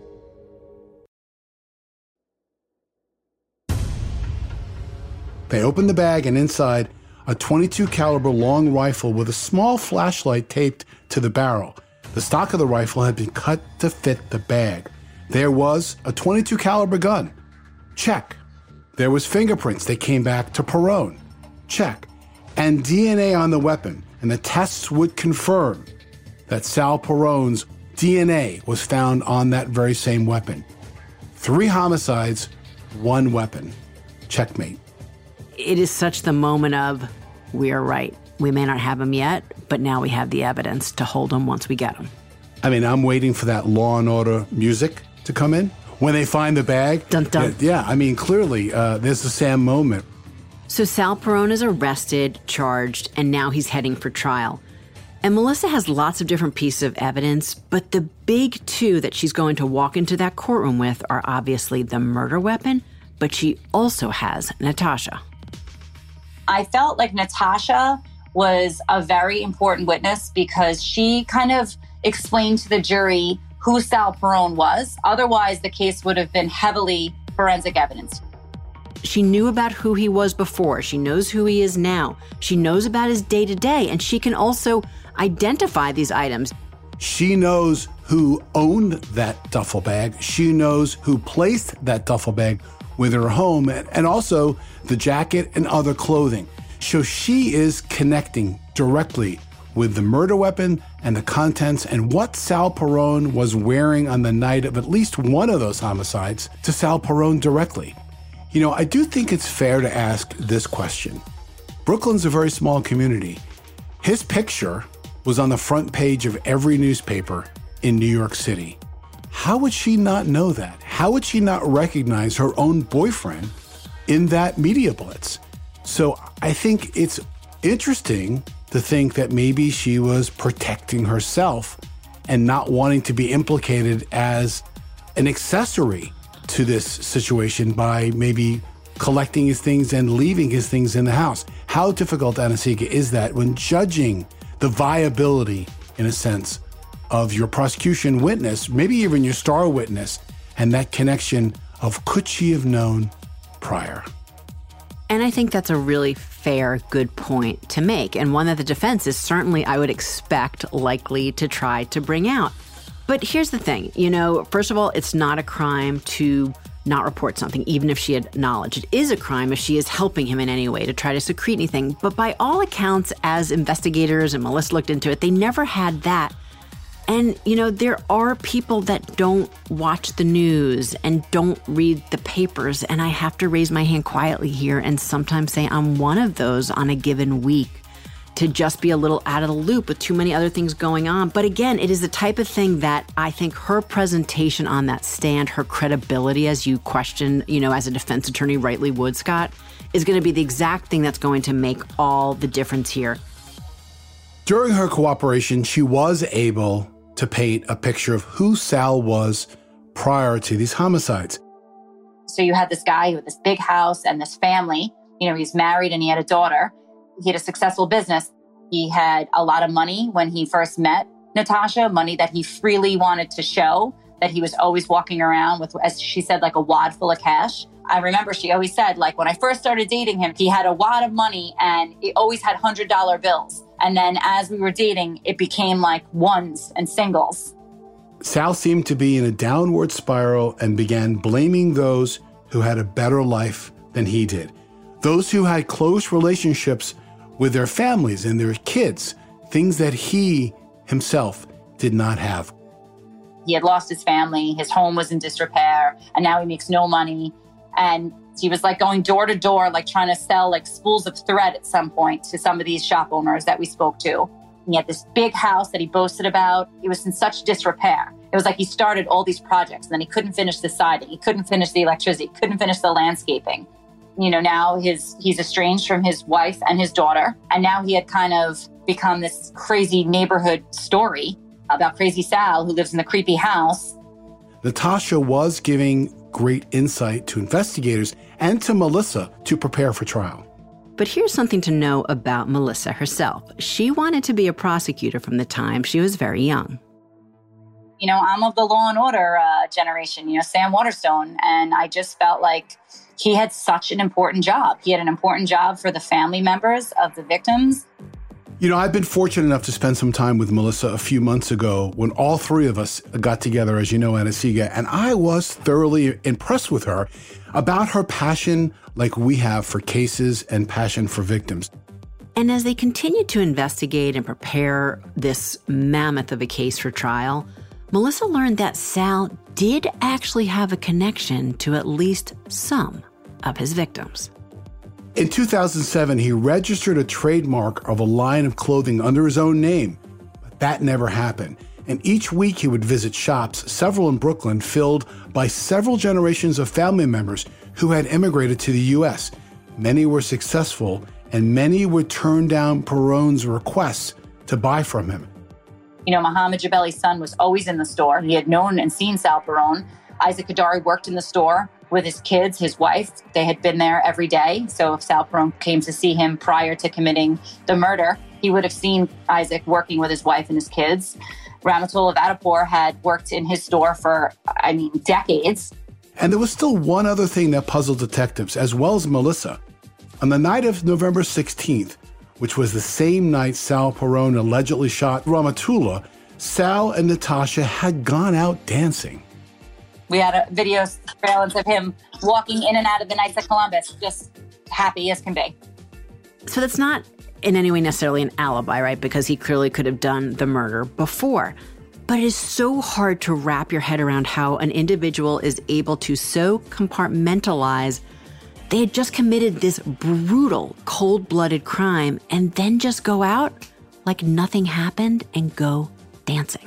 S11: They opened the bag and inside, a twenty-two caliber long rifle with a small flashlight taped to the barrel. The stock of the rifle had been cut to fit the bag. There was a twenty-two caliber gun. Check. There was fingerprints. They came back to Perone. Check. And D N A on the weapon. And the tests would confirm that Sal Perone's D N A was found on that very same weapon. Three homicides, one weapon. Checkmate.
S12: It is such the moment of, we are right. We may not have him yet, but now we have the evidence to hold him once we get him.
S11: I mean, I'm waiting for that Law and Order music to come in. When they find the bag.
S12: Dun, dun.
S11: Yeah, I mean, clearly, uh, there's the Sam moment.
S12: So Sal Perone is arrested, charged, and now he's heading for trial. And Melissa has lots of different pieces of evidence, but the big two that she's going to walk into that courtroom with are obviously the murder weapon, but she also has Natasha.
S10: I felt like Natasha was a very important witness because she kind of explained to the jury who Sal Perone was. Otherwise, the case would have been heavily forensic evidence.
S12: She knew about who he was before. She knows who he is now. She knows about his day-to-day, and she can also identify these items.
S11: She knows who owned that duffel bag. She knows who placed that duffel bag with her home, and also the jacket and other clothing. So she is connecting directly with the murder weapon and the contents and what Sal Perrone was wearing on the night of at least one of those homicides to Sal Perrone directly. You know, I do think it's fair to ask this question. Brooklyn's a very small community. His picture was on the front page of every newspaper in New York City. How would she not know that? How would she not recognize her own boyfriend in that media blitz? So I think it's interesting to think that maybe she was protecting herself and not wanting to be implicated as an accessory to this situation by maybe collecting his things and leaving his things in the house. How difficult, Anna-Sigga, is that when judging the viability, in a sense, of your prosecution witness, maybe even your star witness, and that connection of could she have known prior?
S12: And I think that's a really fair, good point to make, and one that the defense is certainly, I would expect, likely to try to bring out. But here's the thing, you know, first of all, it's not a crime to not report something, even if she had knowledge. It is a crime if she is helping him in any way to try to secrete anything. But by all accounts, as investigators and Melissa looked into it, they never had that. And, you know, there are people that don't watch the news and don't read the papers. And I have to raise my hand quietly here and sometimes say I'm one of those on a given week, to just be a little out of the loop with too many other things going on. But again, it is the type of thing that I think her presentation on that stand, her credibility, as you question, you know, as a defense attorney rightly would, Scott, is going to be the exact thing that's going to make all the difference here.
S11: During her cooperation, she was able to paint a picture of who Sal was prior to these homicides.
S10: So you had this guy with this big house and this family. You know, he's married and he had a daughter. He had a successful business. He had a lot of money when he first met Natasha, money that he freely wanted to show, that he was always walking around with, as she said, like a wad full of cash. I remember she always said, like, when I first started dating him, he had a wad of money and he always had one hundred dollar bills. And then as we were dating, it became like ones and singles.
S11: Sal seemed to be in a downward spiral and began blaming those who had a better life than he did. Those who had close relationships with their families and their kids, things that he himself did not have.
S10: He had lost his family, his home was in disrepair, and now he makes no money. And he was like going door to door, like trying to sell like spools of thread at some point to some of these shop owners that we spoke to. He had this big house that he boasted about. It was in such disrepair. It was like he started all these projects and then he couldn't finish the siding. He couldn't finish the electricity, couldn't finish the landscaping. You know, now his he's estranged from his wife and his daughter. And now he had kind of become this crazy neighborhood story about Crazy Sal, who lives in the creepy house.
S11: Natasha was giving great insight to investigators and to Melissa to prepare for trial.
S12: But here's something to know about Melissa herself. She wanted to be a prosecutor from the time she was very young.
S10: You know, I'm of the Law and Order uh, generation, you know, Sam Waterstone. And I just felt like he had such an important job. He had an important job for the family members of the victims.
S11: You know, I've been fortunate enough to spend some time with Melissa a few months ago when all three of us got together, as you know, Anna-Sigga, and I was thoroughly impressed with her about her passion like we have for cases and passion for victims.
S12: And as they continued to investigate and prepare this mammoth of a case for trial, Melissa learned that Sal did actually have a connection to at least some of his victims.
S11: In two thousand seven, he registered a trademark of a line of clothing under his own name, but that never happened. And each week he would visit shops, several in Brooklyn, filled by several generations of family members who had immigrated to the U S. Many were successful, and many would turn down Perrone's requests to buy from him.
S10: You know, Mohammed Jabeli's son was always in the store. He had known and seen Sal Perrone. Isaac Kadari worked in the store with his kids, his wife. They had been there every day. So if Sal Perrone came to see him prior to committing the murder, he would have seen Isaac working with his wife and his kids. Ramatoula Vatapur had worked in his store for, I mean, decades.
S11: And there was still one other thing that puzzled detectives, as well as Melissa. On the night of November sixteenth, which was the same night Sal Perrone allegedly shot Ramatoula, Sal and Natasha had gone out dancing.
S10: We had a video surveillance of him walking in and out of the Knights of Columbus, just happy as can be.
S12: So that's not in any way necessarily an alibi, right? Because he clearly could have done the murder before. But it is so hard to wrap your head around how an individual is able to so compartmentalize they had just committed this brutal, cold-blooded crime and then just go out like nothing happened and go dancing.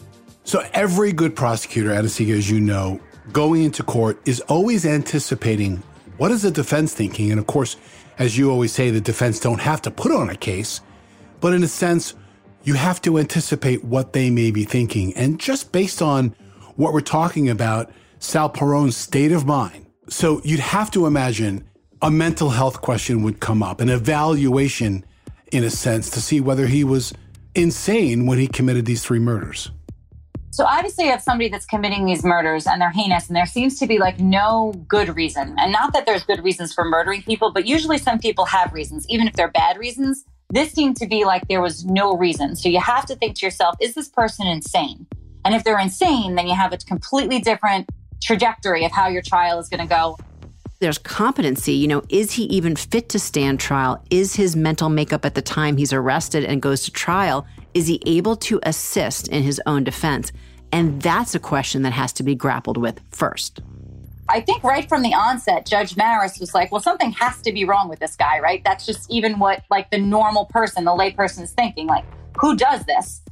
S11: So every good prosecutor, Adesika, as you know, going into court is always anticipating what is the defense thinking. And of course, as you always say, the defense don't have to put on a case, but in a sense, you have to anticipate what they may be thinking. And just based on what we're talking about, Sal Perone's state of mind, so you'd have to imagine a mental health question would come up, an evaluation in a sense to see whether he was insane when he committed these three murders.
S10: So obviously you have somebody that's committing these murders and they're heinous and there seems to be like no good reason. And not that there's good reasons for murdering people, but usually some people have reasons, even if they're bad reasons. This seemed to be like there was no reason. So you have to think to yourself, is this person insane? And if they're insane, then you have a completely different trajectory of how your trial is going to go.
S12: There's competency. You know, is he even fit to stand trial? Is his mental makeup at the time he's arrested and goes to trial, is he able to assist in his own defense? And that's a question that has to be grappled with first.
S10: I think right from the onset, Judge Maris was like, well, something has to be wrong with this guy, right? That's just even what like the normal person, the lay person is thinking, like, who does this?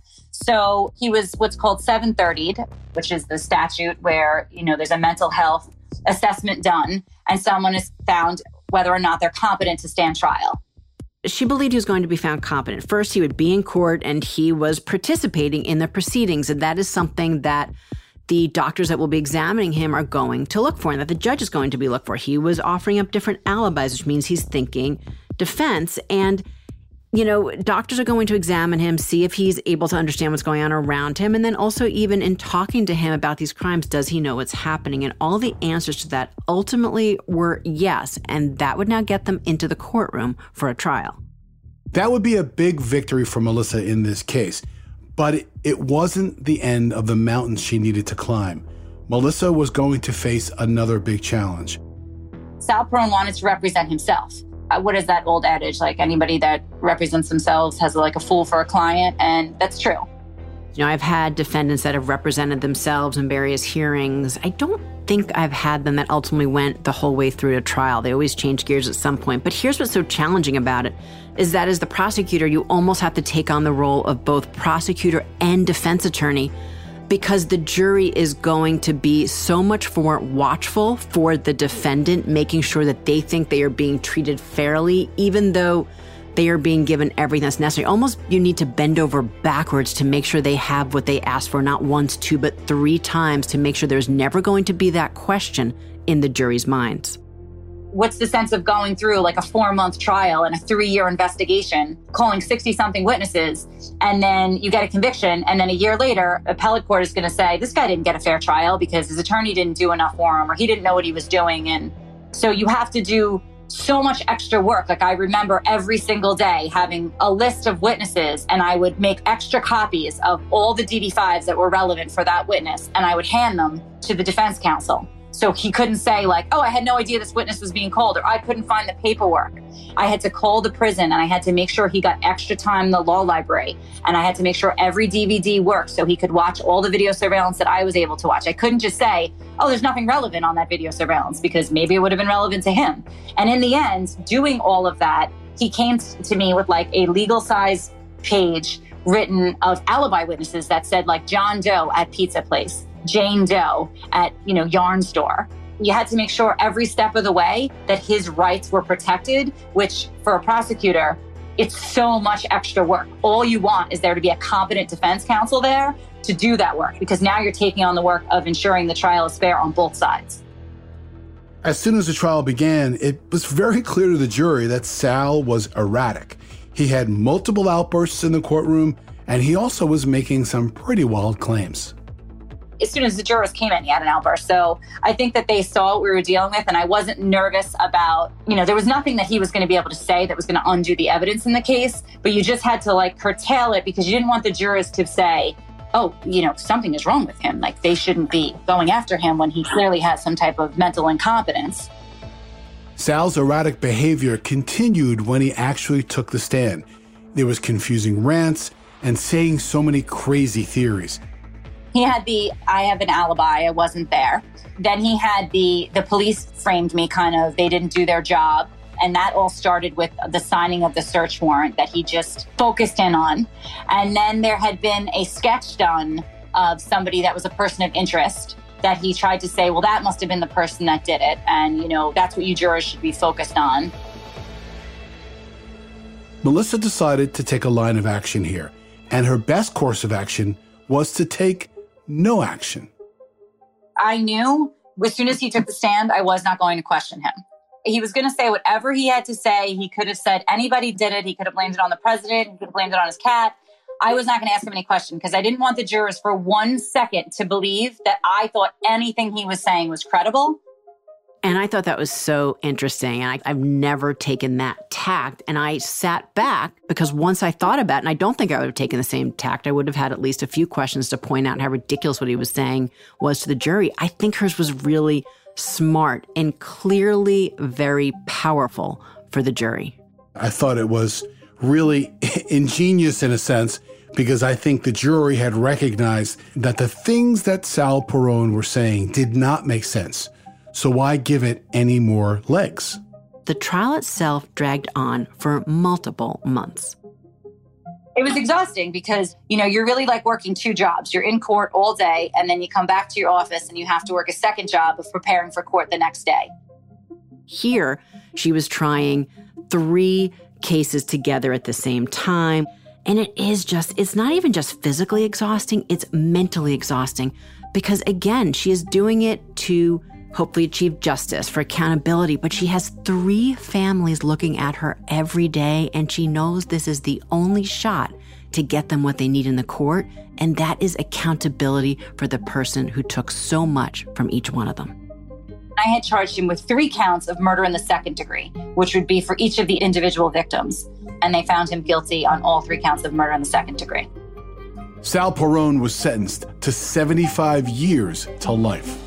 S10: So he was what's called seven thirty'd, which is the statute where, you know, there's a mental health assessment done and someone is found whether or not they're competent to stand trial.
S12: She believed he was going to be found competent. First, he would be in court and he was participating in the proceedings. And that is something that the doctors that will be examining him are going to look for and that the judge is going to be looking for. He was offering up different alibis, which means he's thinking defense. And you know, doctors are going to examine him, see if he's able to understand what's going on around him. And then also even in talking to him about these crimes, does he know what's happening? And all the answers to that ultimately were yes. And that would now get them into the courtroom for a trial.
S11: That would be a big victory for Melissa in this case. But it, it wasn't the end of the mountain she needed to climb. Melissa was going to face another big challenge.
S10: Sal Perone wanted to represent himself. Uh, what is that old adage? Like anybody that represents themselves has like a fool for a client, and that's true.
S12: You know, I've had defendants that have represented themselves in various hearings. I don't think I've had them that ultimately went the whole way through to trial. They always change gears at some point. But here's what's so challenging about it, is that as the prosecutor, you almost have to take on the role of both prosecutor and defense attorney, because the jury is going to be so much more watchful for the defendant, making sure that they think they are being treated fairly, even though they are being given everything that's necessary. Almost you need to bend over backwards to make sure they have what they asked for, not once, two, but three times, to make sure there's never going to be that question in the jury's minds.
S10: What's the sense of going through like a four-month trial and a three-year investigation, calling sixty-something witnesses, and then you get a conviction, and then a year later, appellate court is going to say, this guy didn't get a fair trial because his attorney didn't do enough for him, or he didn't know what he was doing. And so you have to do so much extra work. Like I remember every single day having a list of witnesses, and I would make extra copies of all the D D fives that were relevant for that witness, and I would hand them to the defense counsel. So he couldn't say like, oh, I had no idea this witness was being called, or I couldn't find the paperwork. I had to call the prison and I had to make sure he got extra time in the law library. And I had to make sure every D V D worked so he could watch all the video surveillance that I was able to watch. I couldn't just say, oh, there's nothing relevant on that video surveillance, because maybe it would have been relevant to him. And in the end, doing all of that, he came to me with like a legal size page written of alibi witnesses that said like John Doe at pizza place, Jane Doe at, you know, yarn store. You had to make sure every step of the way that his rights were protected, which for a prosecutor, it's so much extra work. All you want is there to be a competent defense counsel there to do that work, because now you're taking on the work of ensuring the trial is fair on both sides.
S11: As soon as the trial began, it was very clear to the jury that Sal was erratic. He had multiple outbursts in the courtroom, and he also was making some pretty wild claims.
S10: As soon as the jurors came in, he had an outburst. So I think that they saw what we were dealing with, and I wasn't nervous about, you know, there was nothing that he was going to be able to say that was going to undo the evidence in the case, but you just had to like curtail it, because you didn't want the jurors to say, oh, you know, something is wrong with him. Like they shouldn't be going after him when he clearly has some type of mental incompetence.
S11: Sal's erratic behavior continued when he actually took the stand. There was confusing rants and saying so many crazy theories.
S10: He had the, I have an alibi, I wasn't there. Then he had the, the police framed me kind of, they didn't do their job. And that all started with the signing of the search warrant that he just focused in on. And then there had been a sketch done of somebody that was a person of interest that he tried to say, well, that must have been the person that did it. And, you know, that's what you jurors should be focused on.
S11: Melissa decided to take a line of action here, and her best course of action was to take no action.
S10: I knew as soon as he took the stand, I was not going to question him. He was going to say whatever he had to say. He could have said anybody did it. He could have blamed it on the president. He could have blamed it on his cat. I was not going to ask him any question because I didn't want the jurors for one second to believe that I thought anything he was saying was credible.
S12: And I thought that was so interesting. And I, I've never taken that tact. And I sat back because once I thought about it, and I don't think I would have taken the same tact, I would have had at least a few questions to point out how ridiculous what he was saying was to the jury. I think hers was really smart and clearly very powerful for the jury.
S11: I thought it was really ingenious in a sense because I think the jury had recognized that the things that Sal Perón were saying did not make sense. So why give it any more legs?
S12: The trial itself dragged on for multiple months.
S10: It was exhausting because, you know, you're really like working two jobs. You're in court all day, and then you come back to your office and you have to work a second job of preparing for court the next day.
S12: Here, she was trying three cases together at the same time. And it is just, it's not even just physically exhausting, it's mentally exhausting. Because again, she is doing it to hopefully achieve justice, for accountability, but she has three families looking at her every day, and she knows this is the only shot to get them what they need in the court, and that is accountability for the person who took so much from each one of them.
S10: I had charged him with three counts of murder in the second degree, which would be for each of the individual victims, and they found him guilty on all three counts of murder in the second degree.
S11: Sal Perón was sentenced to seventy-five years to life.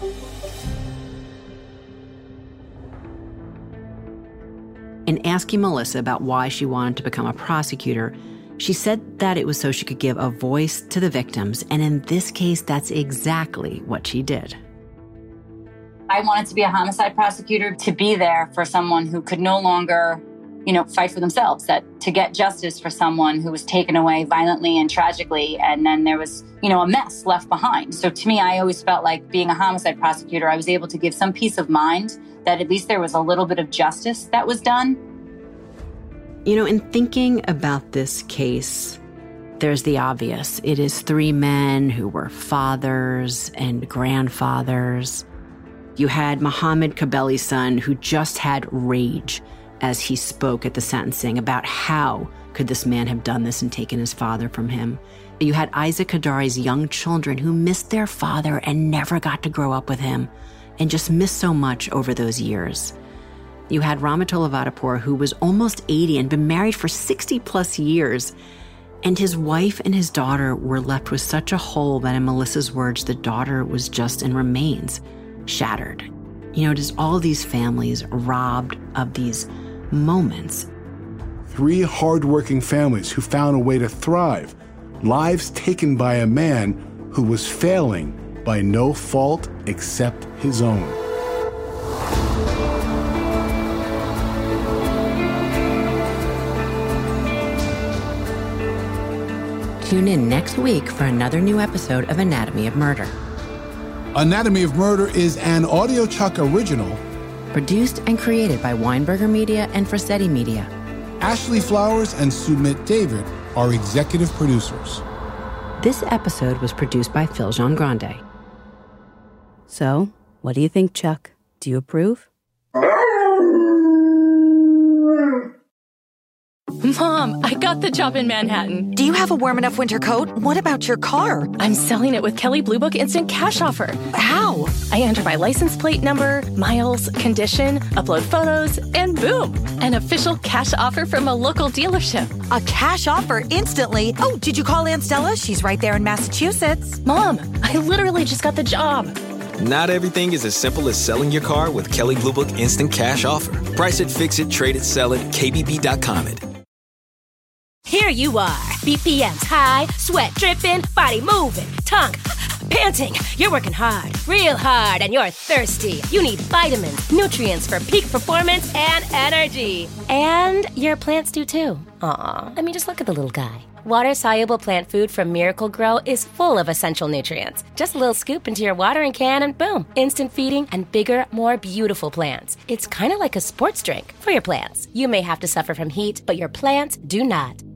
S12: In asking Melissa about why she wanted to become a prosecutor, she said that it was so she could give a voice to the victims, and in this case, that's exactly what she did.
S10: I wanted to be a homicide prosecutor, to be there for someone who could no longer, you know, fight for themselves, that to get justice for someone who was taken away violently and tragically, and then there was, you know, a mess left behind. So to me, I always felt like being a homicide prosecutor, I was able to give some peace of mind that at least there was a little bit of justice that was done.
S12: You know, in thinking about this case, there's the obvious. It is three men who were fathers and grandfathers. You had Mohammed Kabeli's son, who just had rage as he spoke at the sentencing about how could this man have done this and taken his father from him. You had Isaac Kadari's young children who missed their father and never got to grow up with him and just missed so much over those years. You had Ramatola Vatapur, who was almost eighty and been married for sixty plus years. And his wife and his daughter were left with such a hole that, in Melissa's words, the daughter was just in remains, shattered. You know, just all these families robbed of these moments.
S11: Three hardworking families who found a way to thrive. Lives taken by a man who was failing by no fault except his own.
S12: Tune in next week for another new episode of Anatomy of Murder.
S11: Anatomy of Murder is an AudioChuck original,
S12: produced and created by Weinberger Media and Frasetti Media.
S11: Ashley Flowers and Sumit David are executive producers.
S12: This episode was produced by Phil Jean Grande.
S14: So, what do you think, Chuck? Do you approve?
S15: Mom, I got the job in Manhattan.
S16: Do you have a warm enough winter coat? What about your car?
S15: I'm selling it with Kelley Blue Book Instant Cash Offer.
S16: How?
S15: I enter my license plate number, miles, condition, upload photos, and boom, an official cash offer from a local dealership.
S16: A cash offer instantly? Oh, did you call Aunt Stella? She's right there in Massachusetts.
S15: Mom, I literally just got the job.
S17: Not everything is as simple as selling your car with Kelley Blue Book Instant Cash Offer. Price it, fix it, trade it, sell it, K B B dot com it.
S18: Here you are, B P Ms high, sweat dripping, body moving, tongue panting. You're working hard, real hard, and you're thirsty. You need vitamins, nutrients for peak performance and energy. And your plants do too. Aw, I mean, just look at the little guy. Water-soluble plant food from Miracle Grow is full of essential nutrients. Just a little scoop into your watering can and boom, instant feeding and bigger, more beautiful plants. It's kind of like a sports drink for your plants. You may have to suffer from heat, but your plants do not.